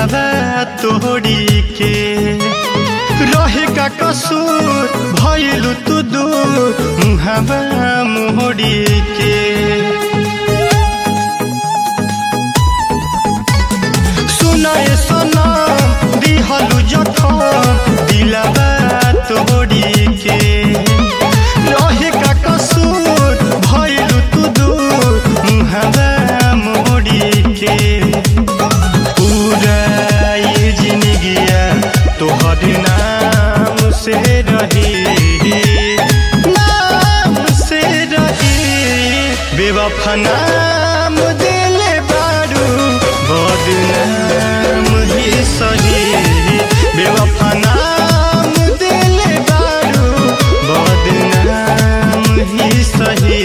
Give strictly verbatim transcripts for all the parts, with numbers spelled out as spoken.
दिलवा तोड़ी के रहे का कसूर भइलु तू दूर मुहावा मोड़ी के सुनाए सनम दिहलु जखम दिलवा तोड़ी के रहे का कसूर भइलु तू दूर मुहावा मोड़ी के पूरा ये जिंदगिया तोहर नाम से रही नाम से रही बेवफा नाम दिले बारू बदनाम ही सही बेवफा नाम दिले बारू बदनाम ही सही।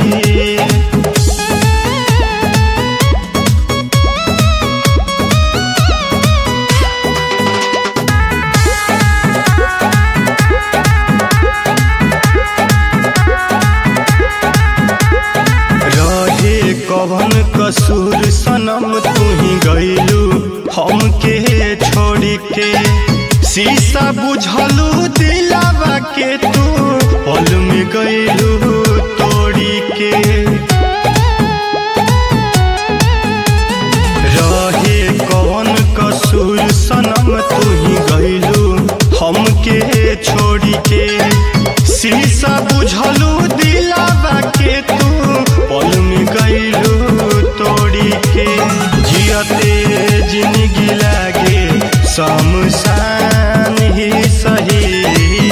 कवन कसूर सनम तू ही गइलू हमके छोड़ के शीशा बुझलू दिलावा के तू पल में गइलू तोड़ी के रहे कवन कसूर सनम तू ही गइलू हमके छोड़ के शीशा बुझलू दिलावा के तू पल में गइलू तोड़ी के जियते जिंदगी लागे शमशान ही सही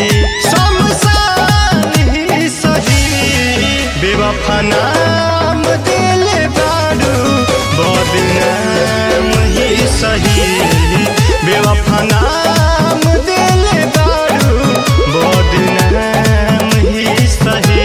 शमशान ही सही बेवफा नाम दिले बारू बदनाम ही सही बेवफा नाम दिले बारू बदनाम ही सही।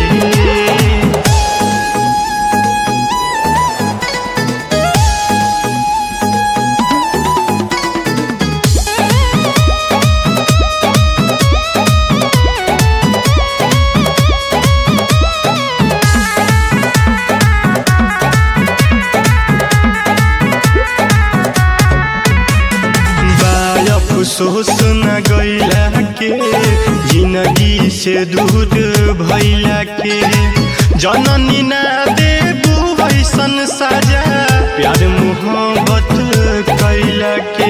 अफसोस न गइला के जिंदगी से दूर भइला के जननी ना देबू वैसन सजा प्यार मोहब्बत कैला के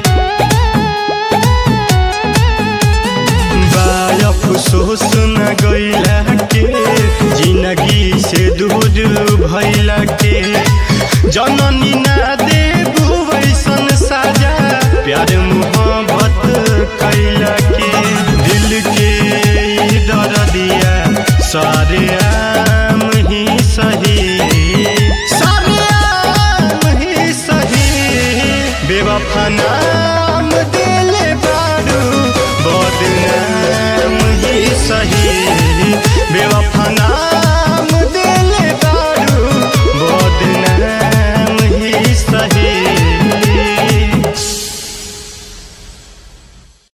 बा अफसोस न गइला के जिंदगी से दूर भइला के जननी ना देबू वैसन सजा प्यार